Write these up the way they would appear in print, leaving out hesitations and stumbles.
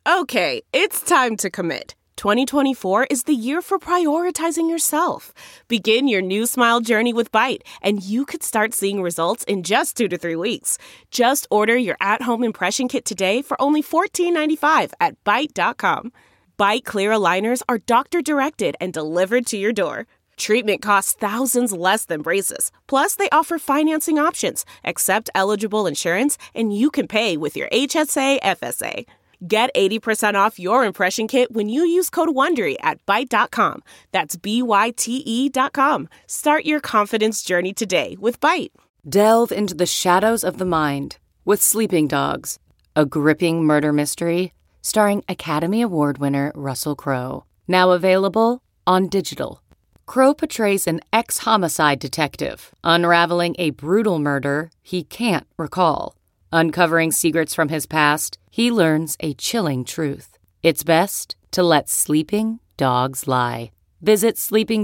Okay, it's time to commit. 2024 is the year for prioritizing yourself. Begin your new smile journey with Byte, and you could start seeing results in just 2 to 3 weeks. Just order your at-home impression kit today for only $14.95 at Byte.com. Byte Clear aligners are doctor-directed and delivered to your door. Treatment costs thousands less than braces. Plus, they offer financing options, accept eligible insurance, and you can pay with your HSA, FSA. Get 80% off your impression kit when you use code WONDERY at Byte.com. That's BYTE.com. Start your confidence journey today with Byte. Delve into the shadows of the mind with Sleeping Dogs, a gripping murder mystery starring Academy Award winner Russell Crowe. Now available on digital. Crowe portrays an ex-homicide detective unraveling a brutal murder he can't recall. Uncovering secrets from his past, he learns a chilling truth. It's best to let sleeping dogs lie. Visit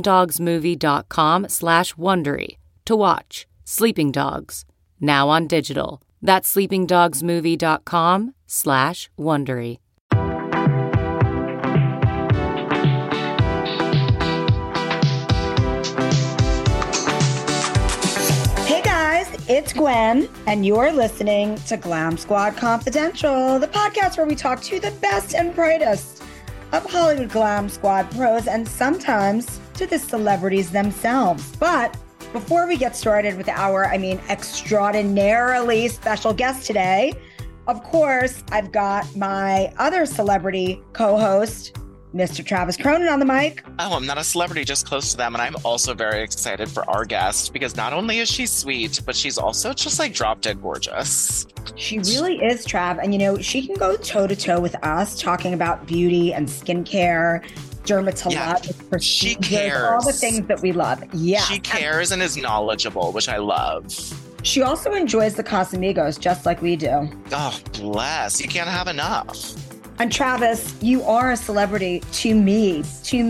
sleepingdogsmovie.com/Wondery to watch Sleeping Dogs, now on digital. That's sleepingdogsmovie.com/Wondery. It's Gwen, and you're listening to Glam Squad Confidential, the podcast where we talk to the best and brightest of Hollywood Glam Squad pros and sometimes to the celebrities themselves. But before we get started with our, extraordinarily special guest today, of course, I've got my other celebrity co-host, Mr. Travis Cronin on the mic. Oh, I'm not a celebrity, just close to them. And I'm also very excited for our guest because not only is she sweet, but she's also just like drop dead gorgeous. She really is, Trav. And she can go toe to toe with us talking about beauty and skincare, dermatologic procedures, she cares. All the things that we love. Yeah. She cares and is knowledgeable, which I love. She also enjoys the Casamigos just like we do. Oh, bless. You can't have enough. And Travis, you are a celebrity to me.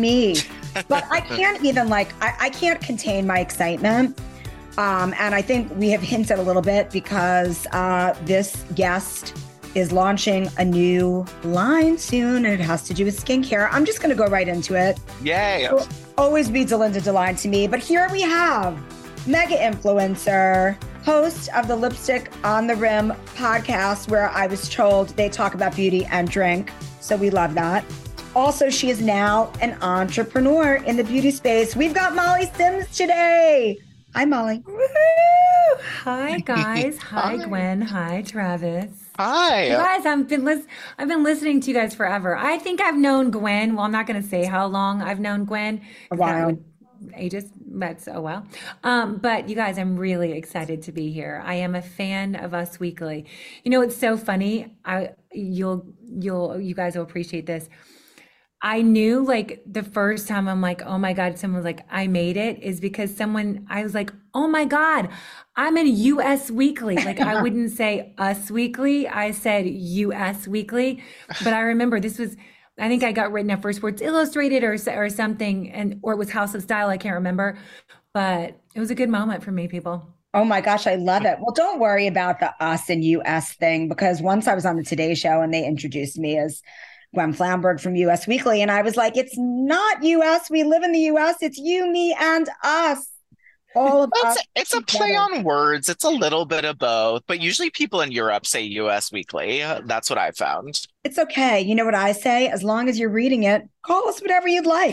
But I can't even I can't contain my excitement. And I think we have hinted a little bit because this guest is launching a new line soon and it has to do with skincare. I'm just going to go right into it. Yay. It'll always be Delinda Deline to me. But here we have mega influencer, host of the Lipstick on the Rim podcast, where I was told they talk about beauty and drink. So we love that. Also, she is now an entrepreneur in the beauty space. We've got Molly Sims today. Hi, Molly. Woo! Hi, guys. Hi, Gwen. Hi, Travis. Hi. You guys, I've been listening to you guys forever. I think I've known Gwen. Well, I'm not going to say how long I've known Gwen. A while. Ages, that's a while. But you guys, I'm really excited to be here. I am a fan of Us Weekly. It's so funny. You guys will appreciate this. I knew the first time I'm like, oh my God, someone was like, I made it, is because I was like, oh my God, I'm in US Weekly. I wouldn't say Us Weekly. I said US Weekly. But I remember I think I got written up for Sports Illustrated or something, or it was House of Style. I can't remember, but it was a good moment for me, people. Oh my gosh, I love it. Well, don't worry about the us and US thing, because once I was on the Today Show and they introduced me as Gwen Flamberg from US Weekly, and I was like, it's not US. We live in the US. It's you, me, and us. All of us. It's a play on words. It's a little bit of both, but usually people in Europe say US Weekly. That's what I found. It's okay. You know what I say? As long as you're reading it, call us whatever you'd like.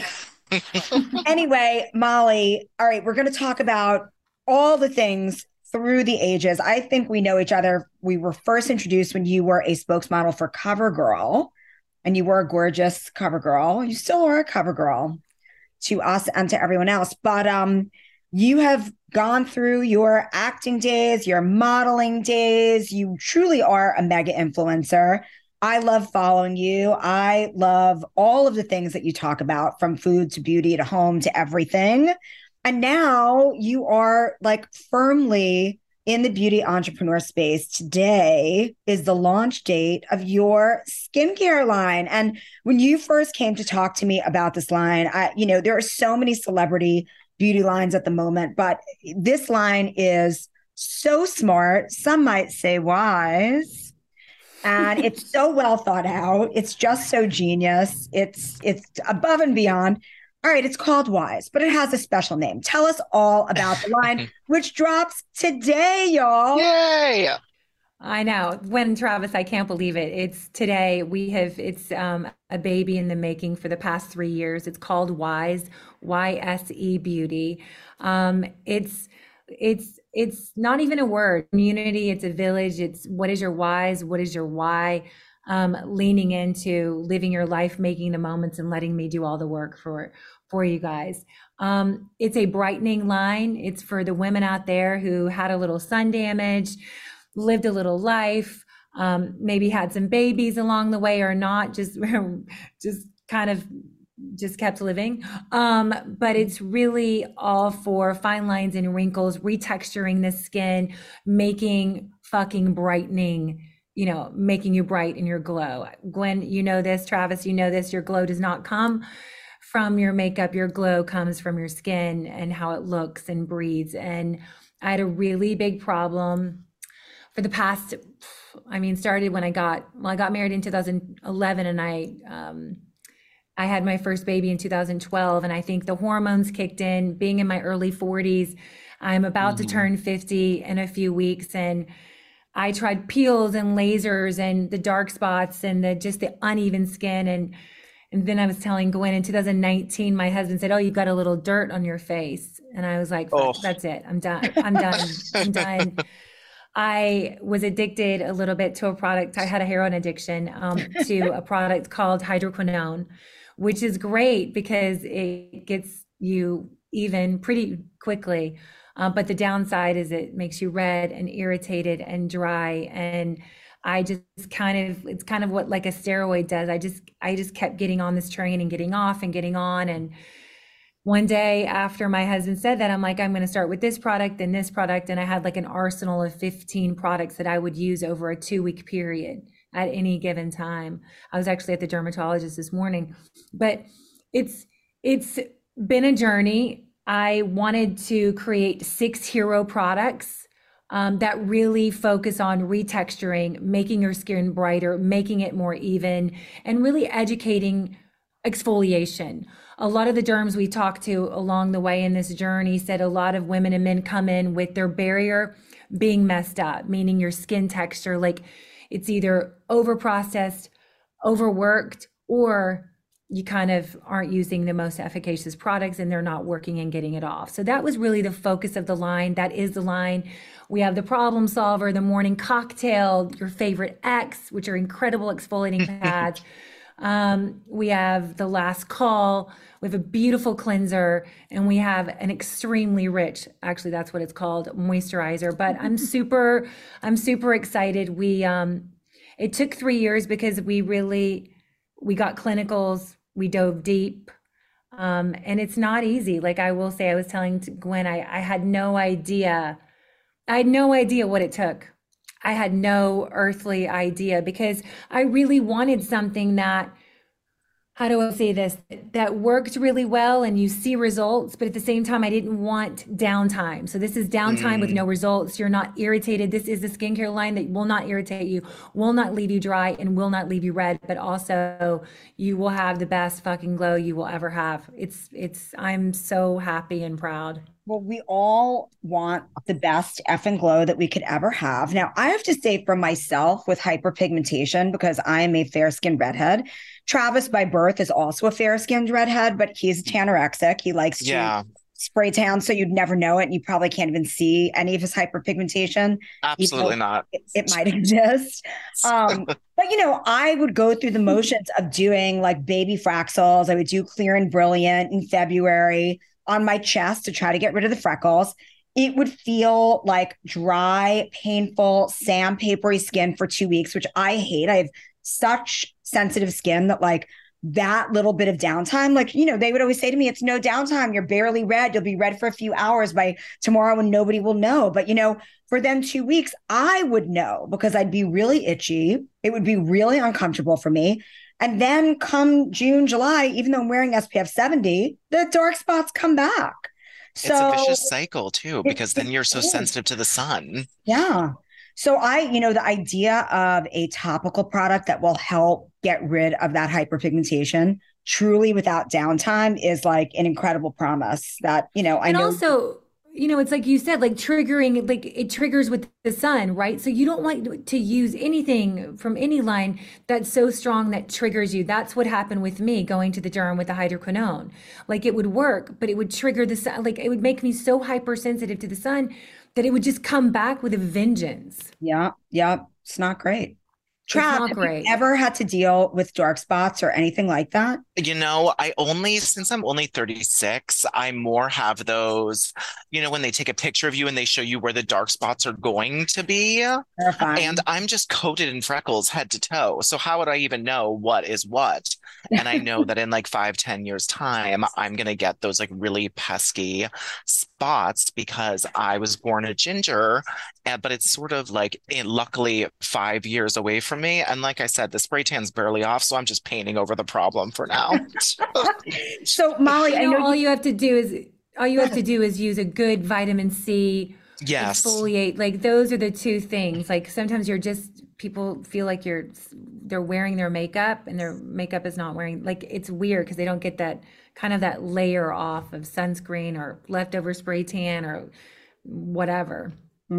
Anyway, Molly, all right, we're going to talk about all the things through the ages. I think we know each other. We were first introduced when you were a spokesmodel for CoverGirl, and you were a gorgeous CoverGirl. You still are a CoverGirl to us and to everyone else. But you have gone through your acting days, your modeling days. You truly are a mega influencer. I love following you. I love all of the things that you talk about, from food to beauty to home to everything. And now you are firmly in the beauty entrepreneur space. Today is the launch date of your skincare line. And when you first came to talk to me about this line, there are so many celebrity beauty lines at the moment, but this line is so smart. Some might say wise. And it's so well thought out. It's just so genius. It's above and beyond. All right, it's called Wise, but it has a special name. Tell us all about the line, which drops today, y'all. Yay! I know. When Travis, I can't believe it. It's today. It's a baby in the making for the past 3 years. It's called Wise, YSE Beauty. It's not even a word. Community, it's a village. It's what is your whys, what is your why? Leaning into living your life, making the moments, and letting me do all the work for you guys. It's a brightening line. It's for the women out there who had a little sun damage, lived a little life, maybe had some babies along the way or not, just kind of just kept living. But it's really all for fine lines and wrinkles, retexturing the skin, making fucking brightening, making you bright in your glow. Gwen, you know this. Travis, you know this. Your glow does not come from your makeup. Your glow comes from your skin and how it looks and breathes. And I had a really big problem for the past, started when I got married in 2011, and I had my first baby in 2012, and I think the hormones kicked in, being in my early 40s. I'm about to turn 50 in a few weeks, and I tried peels and lasers and the dark spots and the uneven skin. And then I was telling Gwen in 2019, my husband said, "Oh, you've got a little dirt on your face." And I was like, "That's it. I'm done. I'm done. I'm done." I was addicted a little bit to a product. I had a heroin addiction to a product called hydroquinone, which is great because it gets you even pretty quickly. But the downside is it makes you red and irritated and dry. And it's kind of what like a steroid does. I just kept getting on this train and getting off and getting on. And one day after my husband said that, I'm like, I'm going to start with this product and this product. And I had like an arsenal of 15 products that I would use over a 2-week period at any given time. I was actually at the dermatologist this morning, but it's been a journey. I wanted to create 6 hero products that really focus on retexturing, making your skin brighter, making it more even, and really educating exfoliation. A lot of the derms we talked to along the way in this journey said a lot of women and men come in with their barrier being messed up, meaning your skin texture, like it's either over processed, overworked, or you kind of aren't using the most efficacious products and they're not working and getting it off. So that was really the focus of the line. That is the line. We have the Problem Solver, the Morning Cocktail, your favorite X, which are incredible exfoliating pads. We have the Last Call. We have a beautiful cleanser, and we have an extremely rich, actually that's what it's called, moisturizer. But I'm super excited. It took 3 years because we got clinicals, we dove deep, and it's not easy. Like I will say, I was telling Gwen, I had no idea what it took. I had no earthly idea because I really wanted something that, how do I say this, that worked really well and you see results, but at the same time, I didn't want downtime. So this is downtime with no results. You're not irritated. This is the skincare line that will not irritate you, will not leave you dry, and will not leave you red, but also you will have the best fucking glow you will ever have. I'm so happy and proud. Well, we all want the best effing glow that we could ever have. Now, I have to say for myself with hyperpigmentation, because I am a fair-skinned redhead, Travis by birth is also a fair-skinned redhead, but he's tanorexic. He likes to spray tan, so you'd never know it. And you probably can't even see any of his hyperpigmentation. Absolutely not. It might exist. But, I would go through the motions of doing like baby Fraxels. I would do Clear and Brilliant in February on my chest to try to get rid of the freckles. It would feel like dry, painful, sandpapery skin for 2 weeks, which I hate. I have such sensitive skin that like that little bit of downtime, like, they would always say to me, it's no downtime. You're barely red. You'll be red for a few hours by tomorrow and nobody will know. But, for them 2 weeks, I would know because I'd be really itchy. It would be really uncomfortable for me. And then come June, July, even though I'm wearing SPF 70, the dark spots come back. So it's a vicious cycle too, because then you're so sensitive to the sun. Yeah. So the idea of a topical product that will help get rid of that hyperpigmentation truly without downtime is like an incredible promise that, I And know. also, it's like you said, like triggering, like it triggers with the sun, right? So you don't want to use anything from any line that's so strong that triggers you. That's what happened with me going to the derm with the hydroquinone. Like it would work, but it would trigger the sun. Like it would make me so hypersensitive to the sun that it would just come back with a vengeance. Yeah. Yeah. It's not great. It's Trav, not have great. you ever had to deal with dark spots or anything like that? Since I'm only 36, I more have those, when they take a picture of you and they show you where the dark spots are going to be. Terrifying. And I'm just coated in freckles head to toe. So how would I even know what is what? And I know that in like 5, 10 years time, I'm going to get those like really pesky spots because I was born a ginger, but it's sort of like luckily 5 years away from me. And like I said, the spray tan's barely off. So I'm just painting over the problem for now. So Molly, I know all you have to do is use a good vitamin C. Yes. Exfoliate. Like those are the two things. Like sometimes people feel like they're wearing their makeup and their makeup is not wearing, like it's weird because they don't get that kind of that layer off of sunscreen or leftover spray tan or whatever.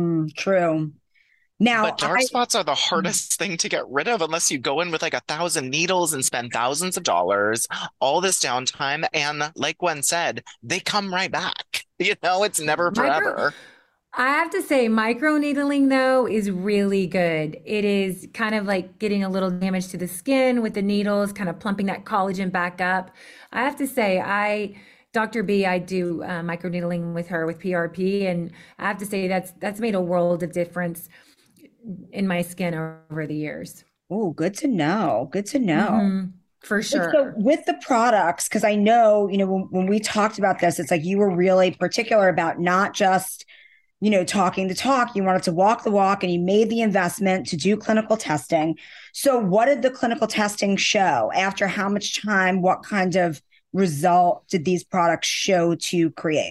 True. Now, but dark spots are the hardest thing to get rid of unless you go in with like 1,000 needles and spend thousands of dollars, all this downtime. And like Gwen said, they come right back. It's never forever. I have to say, microneedling though is really good. It is kind of like getting a little damage to the skin with the needles, kind of plumping that collagen back up. I have to say, Dr. B, I do microneedling with her with PRP, and I have to say that's made a world of difference in my skin over the years. Oh, good to know. Good to know. Mm-hmm. For sure. So with the products, because I know, when we talked about this, it's like you were really particular about not just, talking the talk, you wanted to walk the walk and you made the investment to do clinical testing. So what did the clinical testing show? After how much time, what kind of result did these products show to create?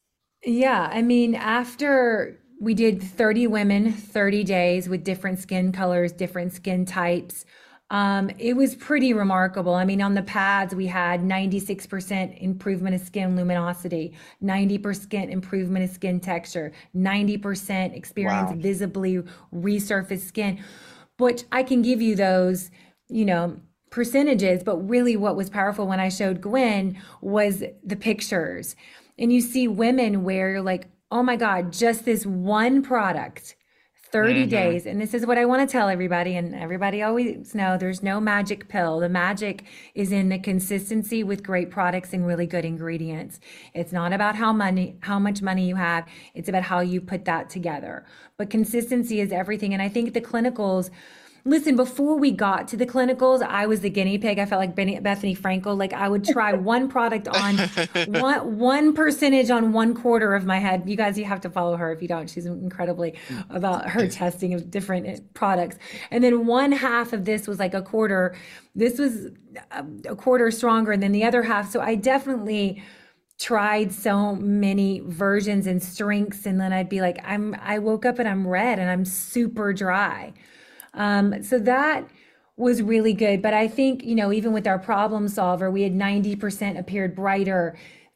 Yeah, I mean, after we did 30 women, 30 days with different skin colors, different skin types. It was pretty remarkable. I mean, on the pads, we had 96% improvement of skin luminosity, 90% improvement of skin texture, 90% experience visibly resurfaced skin, which I can give you those, percentages. But really what was powerful when I showed Gwen was the pictures. And you see women where you're like, oh my God, just this one product, 30 days. And this is what I want to tell everybody. And everybody always know there's no magic pill. The magic is in the consistency with great products and really good ingredients. It's not about how much money you have. It's about how you put that together. But consistency is everything. And I think the clinicals, listen, before we got to the clinicals, I was the guinea pig. I felt like Bethany Frankel. Like I would try one product on one percentage on 1/4 of my head. You guys, you have to follow her if you don't. She's incredibly about her testing of different products. And then 1/2 of this was like a quarter. This was a quarter stronger than the other half. So I definitely tried so many versions and strengths. And then I'd be like, I woke up and I'm red and I'm super dry. So that was really good. But I think, even with our problem solver, we had 90% appeared brighter,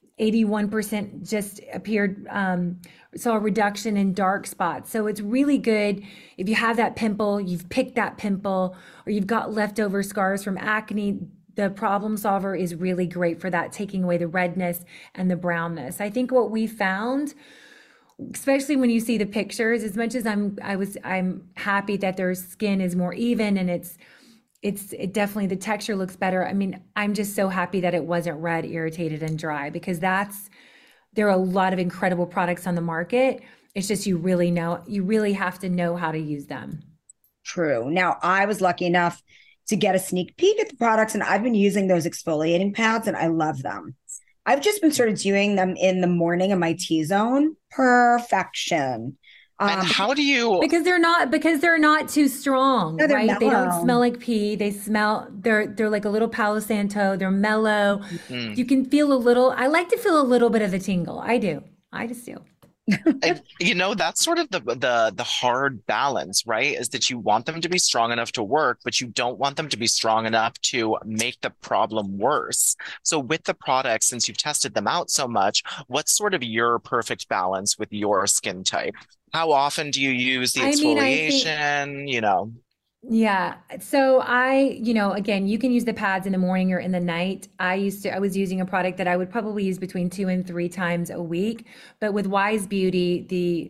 81% just appeared, saw a reduction in dark spots. So it's really good if you have that pimple, you've picked that pimple, or you've got leftover scars from acne. The problem solver is really great for that, taking away the redness and the brownness. I think what we found, especially when you see the pictures, as much as I'm happy that their skin is more even and it definitely, the texture looks better. I mean, I'm just so happy that it wasn't red, irritated, and dry, because there are a lot of incredible products on the market. It's just, you really have to know how to use them. True. Now, I was lucky enough to get a sneak peek at the products, and I've been using those exfoliating pads and I love them. I've just been sort of doing them in the morning in my T-zone. Perfection. And how do you? Because they're not too strong, no, right? Mellow. They don't smell like pee. They're like a little Palo Santo. They're mellow. You can feel I like to feel a little bit of the tingle. I do. I just do. That's sort of the hard balance, right? Is that you want them to be strong enough to work, but you don't want them to be strong enough to make the problem worse. So with the products, since you've tested them out so much, what's sort of your perfect balance with your skin type? How often do you use the I mean, I think exfoliation? yeah. So again, you can use the pads in the morning or in the night. I was using a product that I would probably use between 2 and 3 times a week. But with Wise Beauty,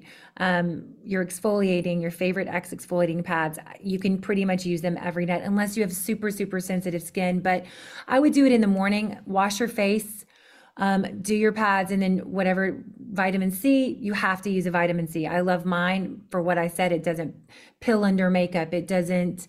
your exfoliating, your favorite X exfoliating pads, you can pretty much use them every night unless you have super, super sensitive skin. But I would do it in the morning, wash your face, do your pads, and then whatever vitamin C, you have to use a vitamin C. I love mine for what I said. It doesn't pill under makeup. It doesn't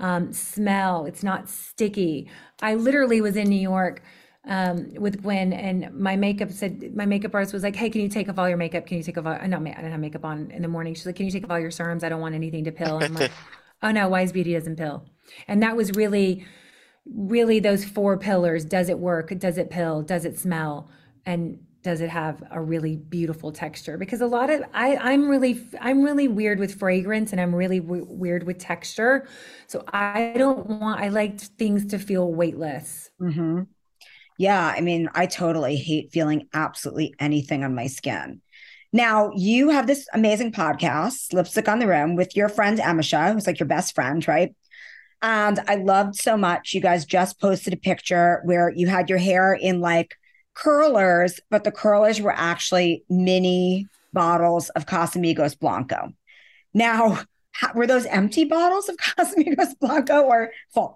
smell. It's not sticky. I literally was in New York with Gwen, and my makeup artist was like, "Hey, can you take off all your makeup? Can you take off all, I don't have makeup on in the morning." She's like, "Can you take off all your serums? I don't want anything to pill." And I'm like, "Oh no, Wise Beauty doesn't pill." And that was really those 4 pillars. Does it work? Does it pill? Does it smell? And does it have a really beautiful texture? Because a lot of I'm really weird with fragrance, and I'm really weird with texture. So I like things to feel weightless. Mm-hmm. Yeah, I mean, I totally hate feeling absolutely anything on my skin. Now, you have this amazing podcast, Lipstick on the Rim, with your friend Emisha, who's like your best friend, right? And I loved so much. You guys just posted a picture where you had your hair in like curlers, but the curlers were actually mini bottles of Casamigos Blanco. Now, were those empty bottles of Casamigos Blanco or full?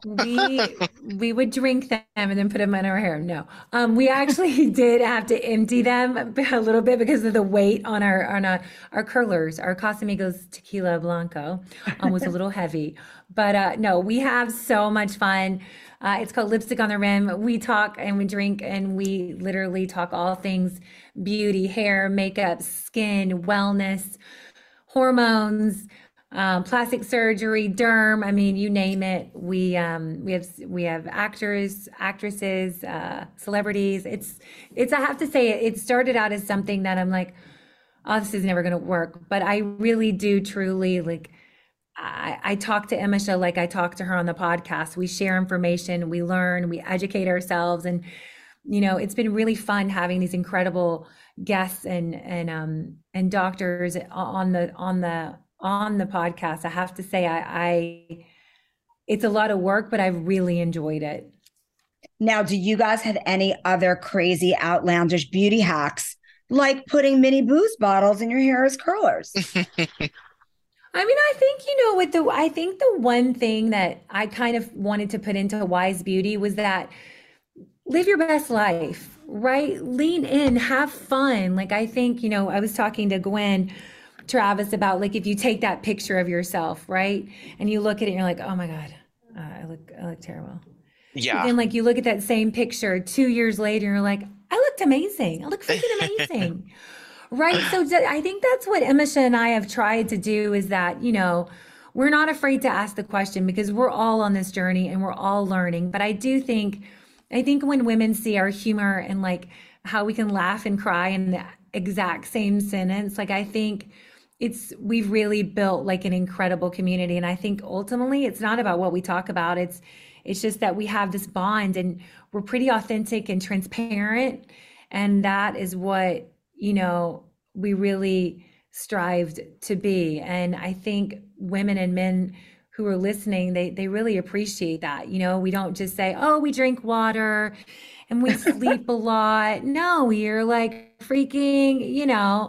We would drink them and then put them in our hair. No, we actually did have to empty them a little bit because of the weight on our curlers. Our Casamigos Tequila Blanco was a little heavy, but no, we have so much fun. It's called Lipstick on the Rim. We talk and we drink and we literally talk all things beauty, hair, makeup, skin, wellness, hormones, plastic surgery, derm. I mean, you name it. We have actors, actresses, celebrities. I have to say it started out as something that I'm like, oh, this is never going to work. But I really do truly like, I talk to Emisha like I talk to her on the podcast. We share information, we learn, we educate ourselves. And, it's been really fun having these incredible guests and doctors on the podcast. I have to say, it's a lot of work, but I've really enjoyed it. Now, do you guys have any other crazy outlandish beauty hacks, like putting mini booze bottles in your hair as curlers? I mean, I think, I think the one thing that I kind of wanted to put into Wise Beauty was that live your best life, right? Lean in, have fun. Like, I think, I was talking to Gwen Travis about like, if you take that picture of yourself, right? And you look at it and you're like, oh my God, I look terrible. Yeah. And like, you look at that same picture 2 years later, and you're like, I looked amazing. I look freaking amazing. Right. So I think that's what Emisha and I have tried to do is that, we're not afraid to ask the question because we're all on this journey and we're all learning. But I think when women see our humor and like how we can laugh and cry in the exact same sentence, like I think we've really built like an incredible community. And I think ultimately it's not about what we talk about. It's just that we have this bond and we're pretty authentic and transparent. And that is what, we really strived to be. And I think women and men who are listening, they really appreciate that. We don't just say, oh, we drink water and we sleep a lot. No, you're like freaking,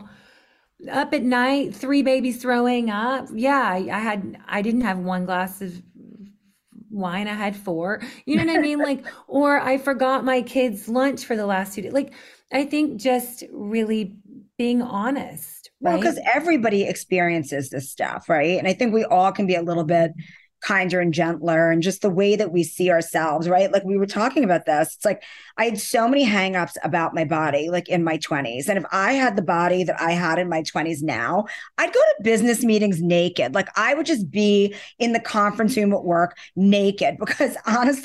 up at night, 3 babies throwing up. Yeah, I didn't have 1 glass of wine. I had 4, you know what I mean? Like, or I forgot my kids' lunch for the last 2 days. Like, I think just really being honest. Right? Well, because everybody experiences this stuff, right? And I think we all can be a little bit kinder and gentler and just the way that we see ourselves, right? Like we were talking about this. It's like I had so many hangups about my body, like in my 20s. And if I had the body that I had in my 20s now, I'd go to business meetings naked. Like I would just be in the conference room at work naked because honestly,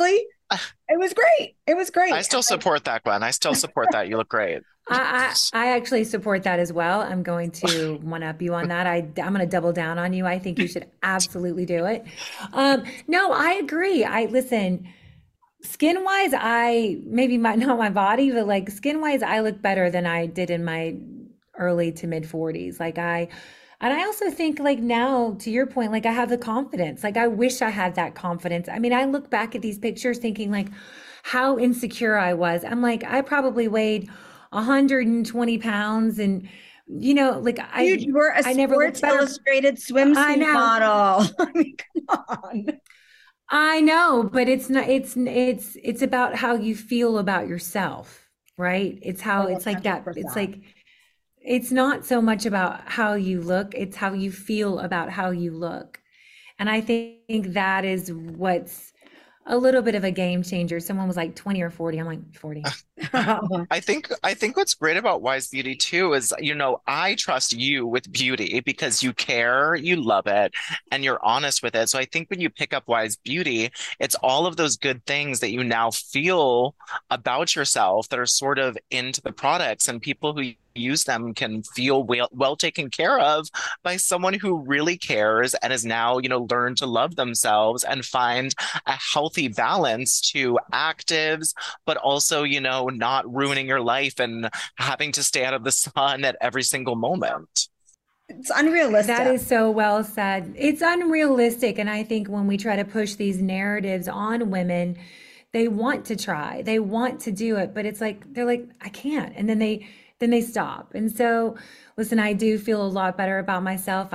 It was great. It was I great. still support that, Gwen. I still support that. You look great. I actually support that as well. I'm going to one up you on that. I'm going to double down on you. I think you should absolutely do it. No, I agree. I listen, skin wise, I maybe not my body, but like skin wise, I look better than I did in my early to mid 40s. And I also think like now, to your point, like I have the confidence. Like I wish I had that confidence. I mean, I look back at these pictures thinking like how insecure I was. I'm like, I probably weighed 120 pounds and like You were a I never looked Sports better. Illustrated I swimsuit know. model. I mean, come on. I know, but it's not, it's about how you feel about yourself, right? It's how Oh, it's like that. It's 100%. like, it's not so much about how you look, it's how you feel about how you look. And I think that is what's a little bit of a game changer. Someone was like 20 or 40. I'm like 40. I think what's great about Wise Beauty too is, I trust you with beauty because you care, you love it, and you're honest with it. So I think when you pick up Wise Beauty, it's all of those good things that you now feel about yourself that are sort of into the products, and people who use them can feel well taken care of by someone who really cares and has now, learned to love themselves and find a healthy balance to actives, but also, not ruining your life and having to stay out of the sun at every single moment. It's unrealistic. That is so well said. It's unrealistic. And I think when we try to push these narratives on women, they want to try, they want to do it, but it's like, they're like, I can't. And then they stop. And so, listen, I do feel a lot better about myself.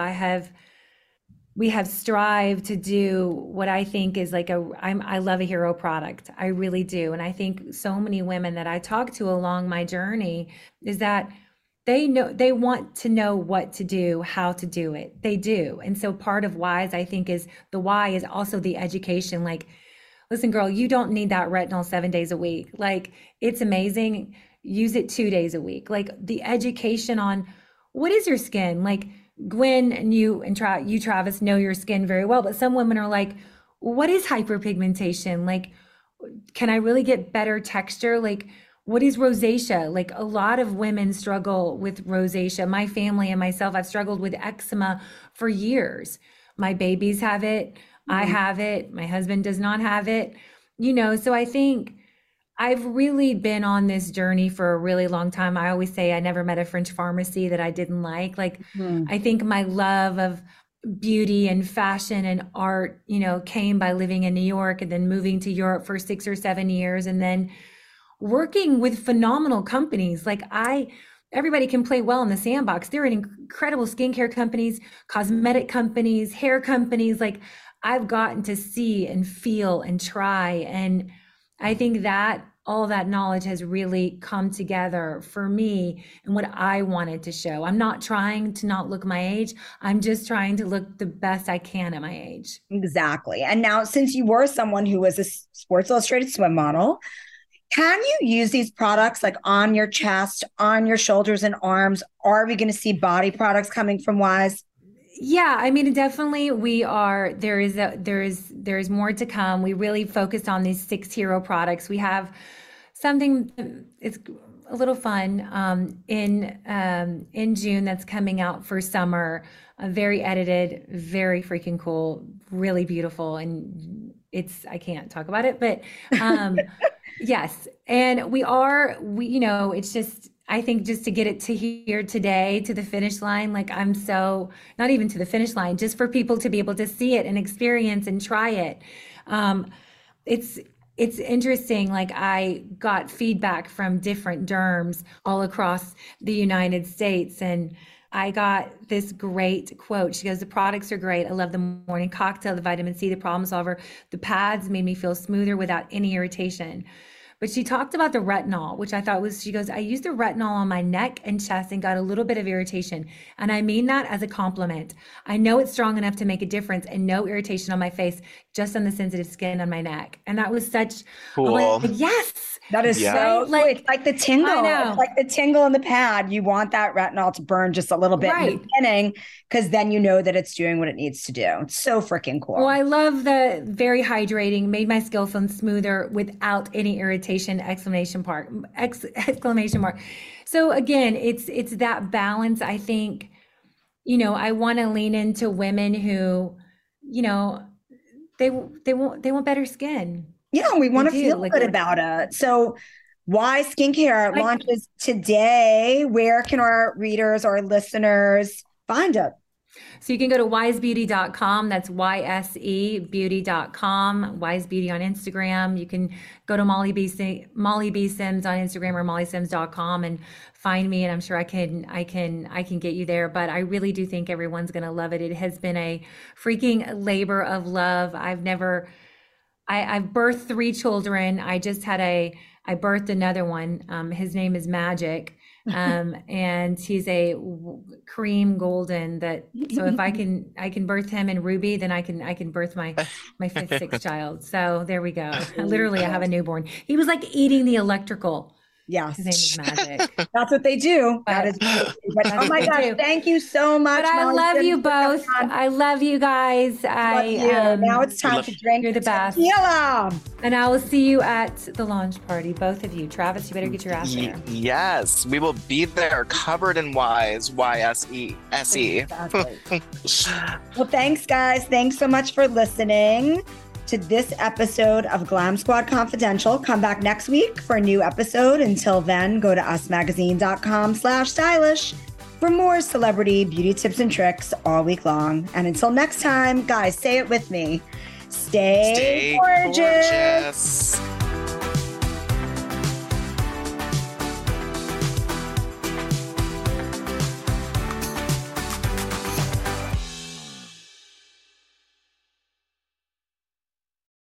We have strived to do what I think is like I love a hero product. I really do. And I think so many women that I talk to along my journey is that they want to know what to do, how to do it. They do. And so part of Wise, I think, is the why is also the education. Like, listen, girl, you don't need that retinol 7 days a week. Like, it's amazing. Use it 2 days a week. Like the education on what is your skin. Like Gwen and you Travis know your skin very well, but some women are like, what is hyperpigmentation? Like, can I really get better texture? Like, what is rosacea? Like a lot of women struggle with rosacea. My family and myself, I've struggled with eczema for years. My babies have it. I have it. My husband does not have it. So I think I've really been on this journey for a really long time. I always say I never met a French pharmacy that I didn't like. Like, I think my love of beauty and fashion and art, came by living in New York and then moving to Europe for 6 or 7 years and then working with phenomenal companies. Like everybody can play well in the sandbox. They're in incredible skincare companies, cosmetic companies, hair companies. Like I've gotten to see and feel and try. And I think that all that knowledge has really come together for me and what I wanted to show. I'm not trying to not look my age. I'm just trying to look the best I can at my age. Exactly. And now, since you were someone who was a Sports Illustrated swim model, can you use these products like on your chest, on your shoulders and arms? Are we going to see body products coming from Wise? Yeah, I mean, definitely we are. There is more to come. We really focused on these 6 hero products. We have something, it's a little fun in June that's coming out for summer. Very edited, very freaking cool, really beautiful, and I can't talk about it, but yes, and it's just. I think just to get it to here today, to the finish line, like I'm so, not even to the finish line, just for people to be able to see it and experience and try it. It's interesting. Like I got feedback from different derms all across the United States, and I got this great quote. She goes, "The products are great. I love the morning cocktail, the vitamin C, the problem solver. The pads made me feel smoother without any irritation. But she talked about the retinol, which I thought was, she goes, I used the retinol on my neck and chest and got a little bit of irritation. And I mean that as a compliment. I know it's strong enough to make a difference and no irritation on my face, just on the sensitive skin on my neck. And that was such cool. Like, yes. That is so like, it's like the tingle. I know. It's like the tingle in the pad. You want that retinol to burn just a little bit in the beginning, because then you know that it's doing what it needs to do. It's so freaking cool. Well, I love the very hydrating, made my skin feel smoother without any irritation, exclamation mark. So again, it's that balance. I think, I want to lean into women who, they want better skin. Yeah, we want to feel good about it. So Wise Skincare launches today. Where can our readers or listeners find it? So you can go to wisebeauty.com. That's YSEbeauty.com. Wise Beauty on Instagram. You can go to Molly B. Sims on Instagram or mollysims.com and find me. And I'm sure I can get you there. But I really do think everyone's going to love it. It has been a freaking labor of love. I've birthed 3 children. I birthed another one. His name is Magic. And he's a cream golden so if I can birth him in Ruby, then I can birth my 5th, 6th child. So there we go. Literally, I have a newborn. He was like eating the electrical. Yes. His name is Magic. That's what they do. That is oh my gosh, thank you so much. But I love you both. I love you guys. Now it's time to drink. You're the best. Tequila. And I will see you at the launch party, both of you. Travis, you better get your ass there. Yes, we will be there, covered in Wise, YSE. Exactly. Well, thanks, guys. Thanks so much for listening to this episode of Glam Squad Confidential. Come back next week for a new episode. Until then, go to usmagazine.com/stylish for more celebrity beauty tips and tricks all week long. And until next time, guys, say it with me. Stay gorgeous.